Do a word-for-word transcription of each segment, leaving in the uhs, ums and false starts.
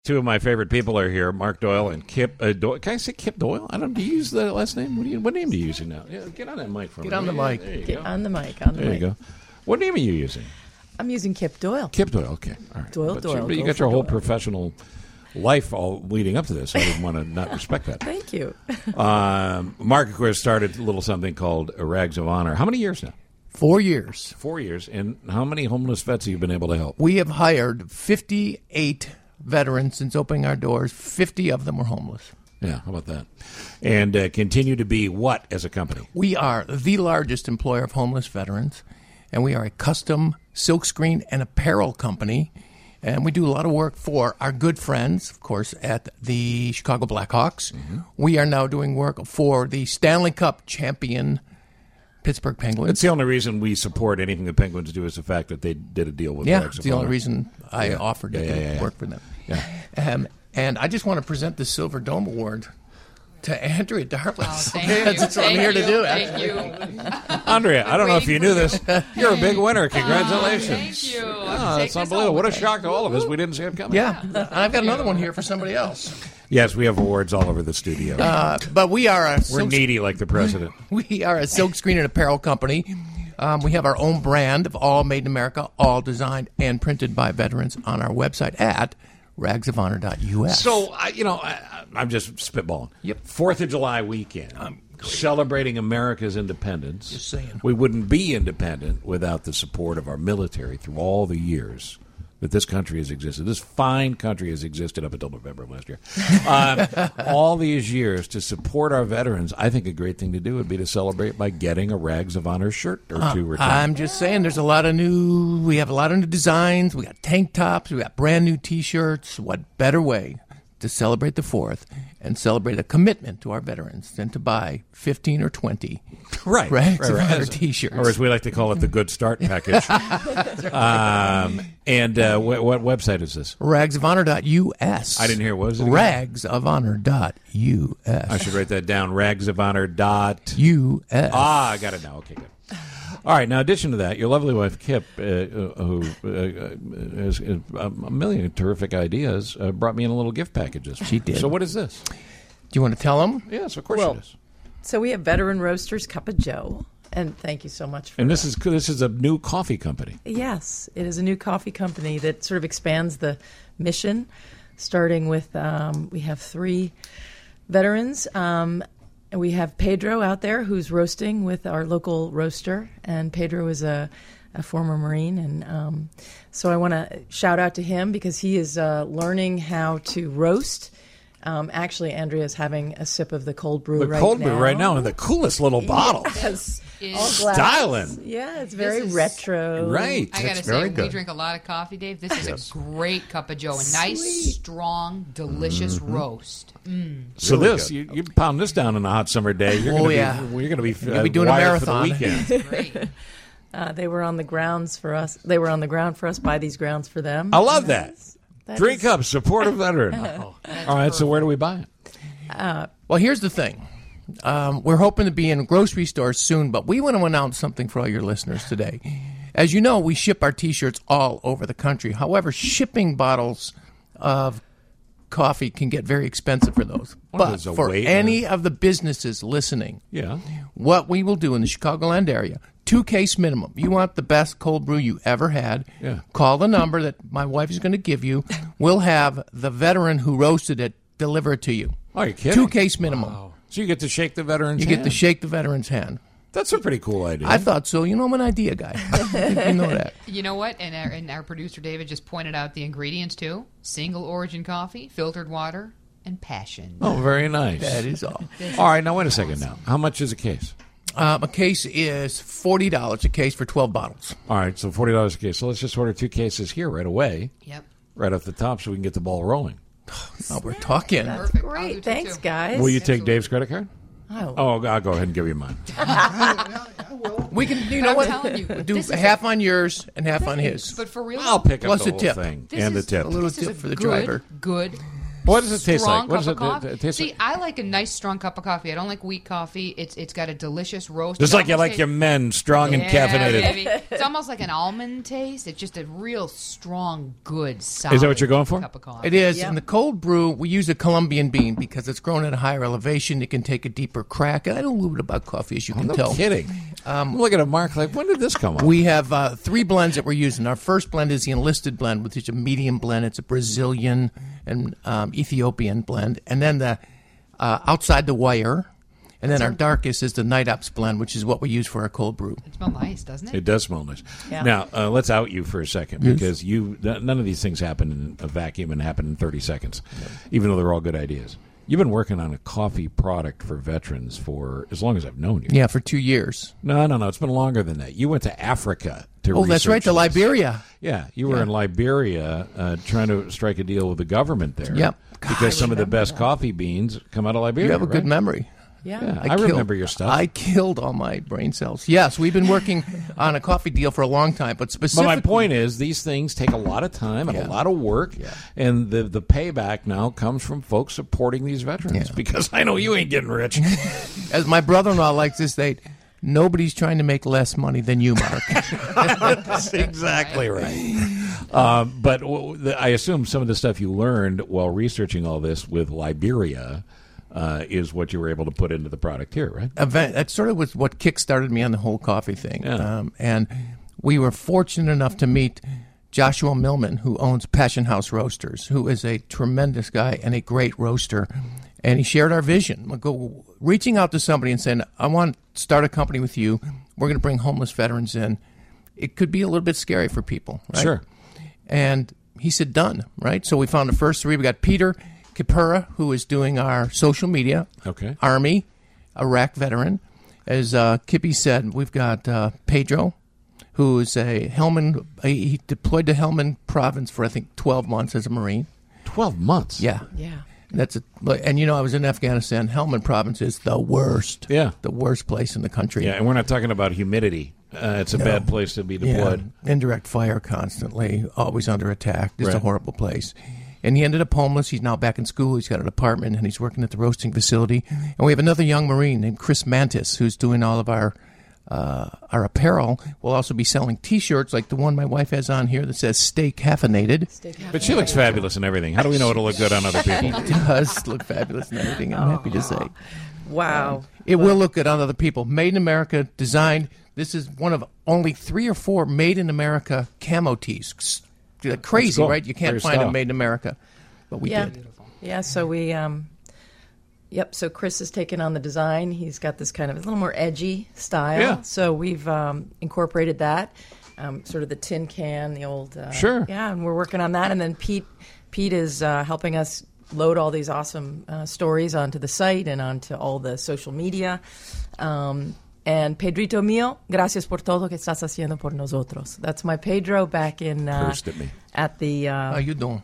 Two of my favorite people are here, Mark Doyle and Kip uh, Doyle. Can I say Kip Doyle? I don't. Do you use the last name? What, do you, what name do you using now? Yeah, get on that mic for me. Get on the mic. There you Get go. on the mic. On the There mic. you go. What name are you using? I'm using Kip Doyle. Kip Doyle. Okay. All right. Doyle, but Doyle, You, but you go got for your whole Doyle. professional life all leading up to this. I didn't want to not respect that. Thank you. Um, Mark, of course, started a little something called Rags of Honor. How many years now? Four years. Four years. And how many homeless vets have you been able to help? We have hired fifty-eight veterans since opening our doors. fifty of them were homeless. Yeah, how about that? And uh, continue to be what as a company? We are the largest employer of homeless veterans, and we are a custom silkscreen and apparel company. And we do a lot of work for our good friends, of course, at the Chicago Blackhawks. Mm-hmm. We are now doing work for the Stanley Cup champion Pittsburgh Penguins. It's the only reason we support anything the Penguins do is the fact that they did a deal with Yeah, Rags it's of the only Honor. reason I Yeah. offered to Yeah, yeah, yeah, work yeah. for them. Yeah. Um, and I just want to present the Silver Dome Award to Andrea Darlis. Oh, thank That's you. what I'm Thank here to you. do. Thank you. Andrea, I don't know if you knew this. You're a big winner. Congratulations. Oh, thank you. Oh, that's unbelievable. What a shock to all of us. We didn't see it coming. Yeah, and I've got another one here for somebody else. Yes, we have awards all over the studio. Uh, but we are a We're silk, needy like the president. we are a silkscreen and apparel company. Um, we have our own brand of all made in America, all designed and printed by veterans on our website at rags of honor dot U S. So, I, you know, I, I'm just spitballing. Yep. Fourth of July weekend. Celebrating America's independence. Just saying. We wouldn't be independent without the support of our military through all the years that this country has existed. This fine country has existed up until November of last year. Um, all these years to support our veterans, I think a great thing to do would be to celebrate by getting a Rags of Honor shirt or two returned. I'm just saying, there's a lot of new. We have a lot of new designs. We got tank tops. We got brand new T-shirts. What better way to celebrate the fourth and celebrate a commitment to our veterans than to buy fifteen or twenty Right, Rags right, of right. Honor As- T-shirts. Or as we like to call it, the Good Start package. um, and uh, wh- what website is this? rags of honor dot U S. I didn't hear. What was it again? rags of honor dot U S. I should write that down. Rags of Honor dot. U S. Ah, I got it now. Okay, good. All right. Now, in addition to that, your lovely wife Kip, uh, uh, who uh, has uh, a million terrific ideas, uh, brought me in a little gift package. This She did. So, what is this? Do you want to tell them? Yes, of course Well, it is. So we have Veteran Roasters Cup of Joe, and thank you so much for And this is this is a new coffee company. Yes, it is a new coffee company that sort of expands the mission, starting with um, we have three veterans. Um, and we have Pedro out there who's roasting with our local roaster, and Pedro is a, a former Marine. And um, so I want to shout out to him because he is uh, learning how to roast. Um, actually, Andrea is having a sip of the cold brew The right cold now. brew right now in the coolest little bottle. Yes. Is- All glass. Styling. Yeah, it's very This is- retro. Right. I gotta That's say, very we good. drink a lot of coffee, Dave. This is a great cup of Joe. A nice, strong, delicious Mm-hmm. roast. Mm. So Really this, good. you, you pound this down in a hot summer day. You're Oh, gonna yeah. be, you're going to be, uh, You'll be doing a wired for the marathon. weekend. Great. Uh, they were on the grounds for us. They were on the ground for us. Buy these grounds for them. I love that. That Drink is- up, support a veteran. All right, so where do we buy it? Well, here's the thing. Um, we're hoping to be in grocery stores soon, but we want to announce something for all your listeners today. As you know, we ship our T-shirts all over the country. However, shipping bottles of coffee can get very expensive for those. Well, but there's a for weight any of the businesses listening, Yeah. what we will do in the Chicagoland area, two case minimum. You want the best cold brew you ever had, Yeah. call the number that my wife is going to give you. We'll have the veteran who roasted it deliver it to you. Oh, you're kidding? Two case minimum. Wow. So you get to shake the veteran's You get hand? to shake the veteran's hand. That's a pretty cool idea. I thought so. You know, I'm an idea guy. You know that. You know what? And our, and our producer David just pointed out the ingredients too: single origin coffee, filtered water, and passion. oh, very nice. That is all. All right, now wait a second now. How much is a case? Um, a case is forty dollars a case for twelve bottles. All right, so forty dollars a case. So let's just order two cases here right away, Yep. right off the top, so we can get the ball rolling. Oh, we're talking. That's Perfect. I'll do great. two, Thanks, too. guys. Will you take Dave's credit card? Oh, Oh, I'll go ahead and give you mine. We can, you But know I'm what? telling you, do this is half on yours and half on his. But for real, I'll pick up Plus the a whole tip. thing this and the is- tip. A little this is tip a for the good, driver. Good What does it taste strong like? What cup does of it, coffee. it, it taste See, like? I like a nice strong cup of coffee. I don't like weak coffee. It's it's got a delicious roast. Just It like you almost like tastes- your men, strong and Yeah, caffeinated. baby. It's almost like an almond taste. It's just a real strong, good, solid. Is that what you're going for? Cup of coffee. It is. Yep. In the cold brew, we use a Colombian bean because it's grown at a higher elevation. It can take a deeper crack. I know a little bit about coffee, as you can No tell. kidding. Um, Look at Mark like, when did this come up? We have uh, three blends that we're using. Our first blend is the enlisted blend, which is a medium blend. It's a Brazilian and um, Ethiopian blend. And then the uh, outside the wire. And then our darkest is the Night Ops blend, which is what we use for our cold brew. It smells nice, doesn't it? It does smell nice. Yeah. Now, uh, let's out you for a second because you n- none of these things happen in a vacuum and happen in thirty seconds, even though they're all good ideas. You've been working on a coffee product for veterans for as long as I've known you. Yeah, for two years. No, no, no. It's been longer than that. You went to Africa to Oh, that's right, research to this. Liberia. Yeah, you were Yeah. in Liberia uh, trying to strike a deal with the government there. Yep. Because some of the remember best that. coffee beans come out of Liberia. You have a good right? memory. Yeah. Yeah, I, killed- remember your stuff. I killed all my brain cells. Yes, we've been working on a coffee deal for a long time, but But specifically... my point is, these things take a lot of time and Yeah. a lot of work, Yeah. and the the payback now comes from folks supporting these veterans. Yeah. Because I know you ain't getting rich. As my brother-in-law likes to say, nobody's trying to make less money than you, Mark. That's exactly right. Um, but w- the, I assume some of the stuff you learned while researching all this with Liberia uh, is what you were able to put into the product here, right? Event, that sort of was what kick-started me on the whole coffee thing. Yeah. Um, and we were fortunate enough to meet Joshua Millman, who owns Passion House Roasters, who is a tremendous guy and a great roaster. And he shared our vision. We'll go reaching out to somebody and saying, I want to start a company with you. We're going to bring homeless veterans in. It could be a little bit scary for people, right? Sure. And he said, done, right? So we found the first three. We got Peter Kipura, who is doing our social media. Okay. Army, Iraq veteran. As uh, Kippy said, we've got uh, Pedro, who is a Helmand. He deployed to Helmand province for, I think, twelve months as a Marine. Twelve months. Yeah. Yeah. That's a, and you know, I was in Afghanistan. Helmand province is the worst. Yeah. The worst place in the country. Yeah, and we're not talking about humidity. Uh, it's a No. bad place to be Yeah. deployed. Indirect fire constantly, always under attack. It's a Right. horrible place. And he ended up homeless. He's now back in school. He's got an apartment, and he's working at the roasting facility. And we have another young Marine named Chris Mantis, who's doing all of our uh, our apparel. We'll also be selling T-shirts like the one my wife has on here that says "Stay Caffeinated." But she looks fabulous and everything. How do we know it'll look good on other people? It does look fabulous and everything, I'm happy to say. Wow. It will look good on other people. Made in America, designed. This is one of only three or four made in America camo tees. S- Crazy, cool. right? You can't Very find style. them made in America. But we Yeah. did. Yeah, so we, um, yep, so Chris has taken on the design. He's got this kind of a little more edgy style. Yeah. So we've um, incorporated that, um, sort of the tin can, the old. Uh, Sure. Yeah, and we're working on that. And then Pete, Pete is uh, helping us load all these awesome uh, stories onto the site and onto all the social media. Um, and Pedrito mío, gracias por todo que estás haciendo por nosotros. That's my Pedro back in uh, Cursed at me. at the. Uh, How you doing?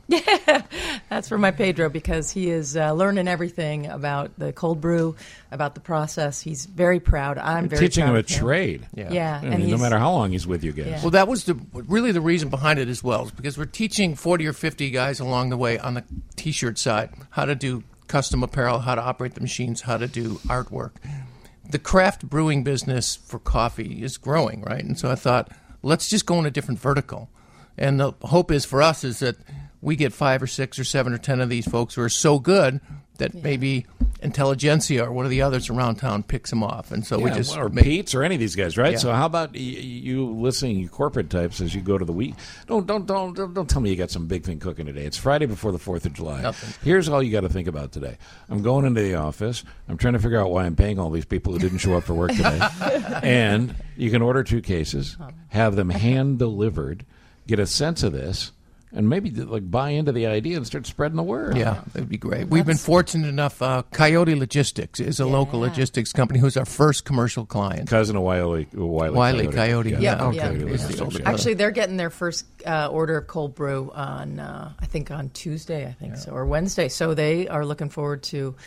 That's for my Pedro because he is uh, learning everything about the cold brew, about the process. He's very proud. I'm You're very teaching proud him a of him. trade. Yeah. Yeah, I and mean, no he's- matter how long he's with you guys. Yeah. Well, that was the really the reason behind it as well, is because we're teaching forty or fifty guys along the way on the T-shirt side how to do custom apparel, how to operate the machines, how to do artwork. The craft brewing business for coffee is growing, right? And so I thought, let's just go in a different vertical. And the hope is for us is that we get five or six or seven or ten of these folks who are so good that maybe Intelligentsia or one of the others around town picks them off. And so we Yeah, just or make- Pete's or any of these guys, right? Yeah. So how about y- you listening, you corporate types, as you go to the week? Don't don't don't don't, don't tell me you got some big thing cooking today. It's Friday before the Fourth of July. Nothing. Here's all you got to think about today. I'm going into the office. I'm trying to figure out why I'm paying all these people who didn't show up for work today. And you can order two cases, have them hand delivered, get a sense of this, and maybe like buy into the idea and start spreading the word. Yeah, that'd be great. We've been fortunate enough. Uh, Coyote Logistics is a local logistics company who's our first commercial client. Cousin of Wiley, Wiley, Wiley Coyote, yeah. Yeah, Okay. yeah. Is the older- Actually, they're getting their first uh, order of cold brew on, uh, I think, on Tuesday, I think so, or Wednesday. So they are looking forward to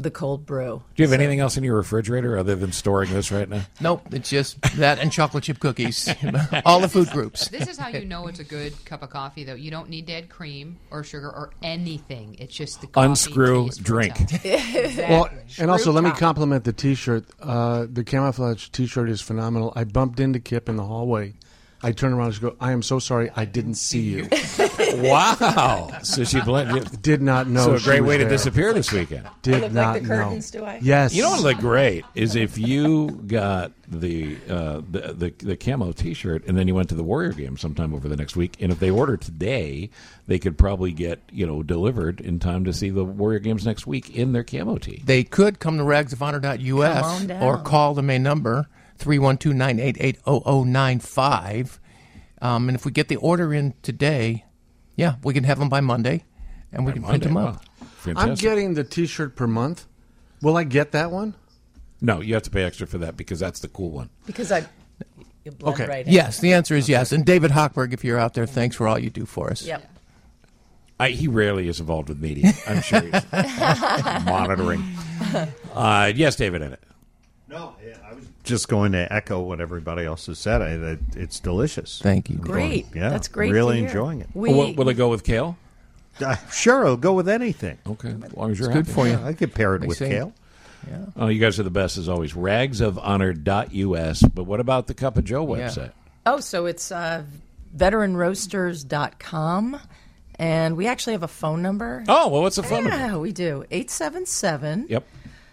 the cold brew. Do you have So- anything else in your refrigerator other than storing this right now? Nope, it's just that and chocolate chip cookies. All the food groups. This is how you know it's a good cup of coffee, though. You don't need to add cream or sugar or anything. It's just the coffee Unscrew, taste for drink. itself. Well, and also let me top. compliment the T-shirt. Uh, the camouflage T-shirt is phenomenal. I bumped into Kip in the hallway. I turned around and she go, "I am so sorry, I didn't see you. Wow. So she blended. Did not know." So a she great was way to there. disappear this weekend. Did I look not like the know. curtains, do I? Yes. You know what would look great is if you got the, uh, the the the camo T-shirt and then you went to the Warrior game sometime over the next week, and if they order today, they could probably get you know delivered in time to see the Warrior games next week in their camo tee. They could come to rags of honor dot U S Come on down. or call the main number, three one two, nine eight eight, zero zero nine five. Um, and if we get the order in today, yeah, we can have them by Monday, and we can print them up. Wow. Fantastic. I'm getting the T-shirt per month. Will I get that one? No, you have to pay extra for that because that's the cool one. Because I you blend Okay. right in. Yes, the answer is yes. And David Hochberg, if you're out there, thanks for all you do for us. Yep. I, he rarely is involved with media. I'm sure he's monitoring. Uh, yes, David, in it. No, yeah, I was just going to echo what everybody else has said. I, that it's delicious. Thank you. Great. Yeah, That's great. really to hear. enjoying it. We, Will, will it go with kale? Uh, sure, I'll go with anything. Okay, as long as you're It's good happy. for you. Yeah, I could pair it They with say- kale. Oh, you guys are the best as always. rags of honor dot U S. But what about the Cup of Joe website? Oh, so it's uh, veteran roasters dot com. And we actually have a phone number. Oh, well, what's the phone number? Yeah, we do. eight seven seven, Yep.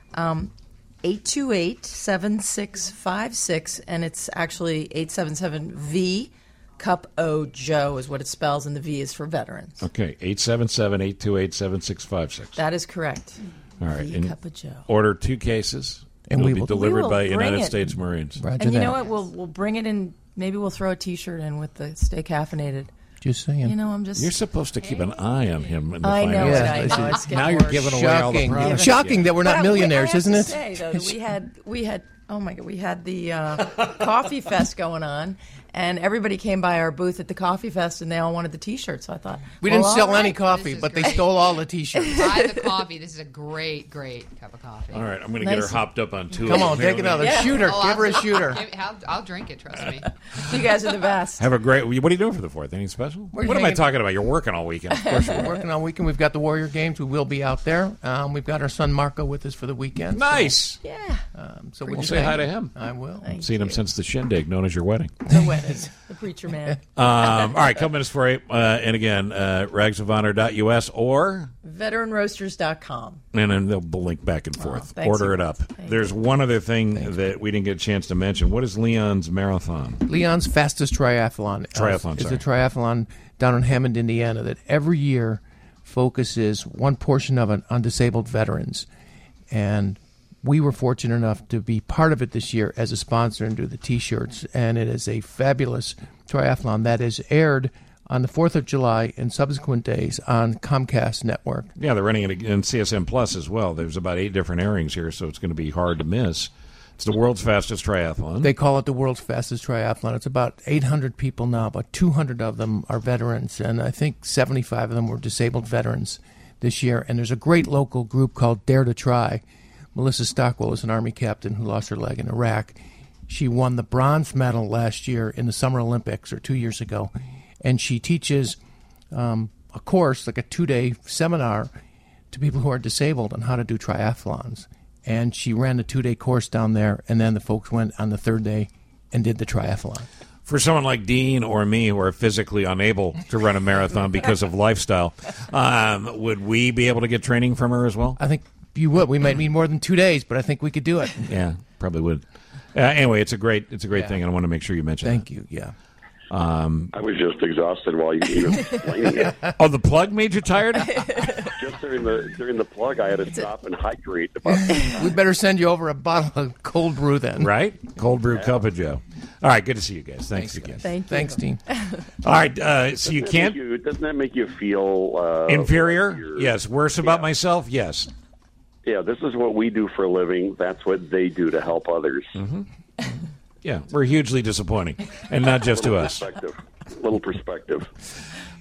eight two eight, seven six five six. And it's actually eight seven seven V. Cup O Joe is what it spells, and the V is for veterans. Okay, eight seven seven, eight two eight, seven six five six. That is correct. All right. V And Cup of Joe. order two cases. And It'll we be will- delivered We will by bring United it. States Marines. Roger And you that. know what? We'll we'll bring it in. Maybe we'll throw a T-shirt in with the Stay Caffeinated. Just saying. You know, I'm just. You're supposed to keep an eye on him. In the I know finance. it. Yeah, I I know. see. It's getting Now you're worse. giving away all the Shocking. products. Shocking that we're But not I- millionaires, I have isn't to it? Say, though, that we had we had oh my god, we had the uh, coffee fest going on, and everybody came by our booth at the coffee fest, and they all wanted the T-shirt. So I thought We well, didn't sell all any right. coffee, This is but they great. stole all the T-shirts. Buy the coffee. This is a great, great cup of coffee. All right, I'm going to get her Nice. hopped up on two. Come of on, them. take another. Yeah. Shoot her. Oh, Give I'll- her a shooter. Give- I'll, I'll drink it, trust me. You guys are the best. Have a great. What are you doing for the fourth? Anything special? We're what am I hanging- talking about? You're working all weekend. Of course you're We're working all weekend. We've got the Warrior games. We will be out there. Um, we've got our son Marco with us for the weekend. Nice. Yeah, Um, so We'll we'll say hi to him. I will. Thank Seen him you. since the shindig, known as your wedding. the wedding, the preacher man. Um, all right, couple minutes for eight. Uh, and again, uh, rags of honor dot U S or, veteran roasters dot com. and then they'll link back and forth. thanks, Order you it up. guys. Thank There's one other thing that we didn't get a chance to mention. What is Leon's marathon? Leon's fastest triathlon. uh, Triathlon, is sorry. a triathlon down in Hammond, Indiana, that every year focuses one portion of it on disabled veterans. And we were fortunate enough to be part of it this year as a sponsor and do the T-shirts. And it is a fabulous triathlon that is aired on the fourth of July and subsequent days on Comcast Network. Yeah, they're running it in C S M Plus as well. There's about eight different airings here, so it's going to be hard to miss. It's the world's fastest triathlon. They call it the world's fastest triathlon. It's about eight hundred people now. About two hundred of them are veterans, and I think seventy-five of them were disabled veterans this year. And there's a great local group called Dare to Try. Melissa Stockwell is an Army captain who lost her leg in Iraq. She won the bronze medal last year in the Summer Olympics, or two years ago. And she teaches um, a course, like a two-day seminar, to people who are disabled on how to do triathlons. And she ran the two-day course down there, and then the folks went on the third day and did the triathlon. For someone like Dean or me who are physically unable to run a marathon because of lifestyle, um, would we be able to get training from her as well? I think you would. We might need more than two days, but I think we could do it. Yeah, probably would. Uh, anyway, it's a great, it's a great Yeah. thing, and I want to make sure you mention. Thank you. Yeah. I was just exhausted while you were explaining it. that. Oh, the plug made you tired? Just during the during the plug, I had to stop and hydrate. About We better send you over a bottle of cold brew then. Right? Cold brew cup of Joe. All right, good to see you guys. Thanks, Thanks, again. guys. Thank you. Thanks, Dean. All right, uh, so you Doesn't that can't make you- doesn't that make you feel uh, inferior? like you're- Yes. Worse about Yeah. myself? Yes. Yeah, this is what we do for a living. That's what they do to help others. Yeah, we're hugely disappointing, and not just to us. Perspective. Little perspective.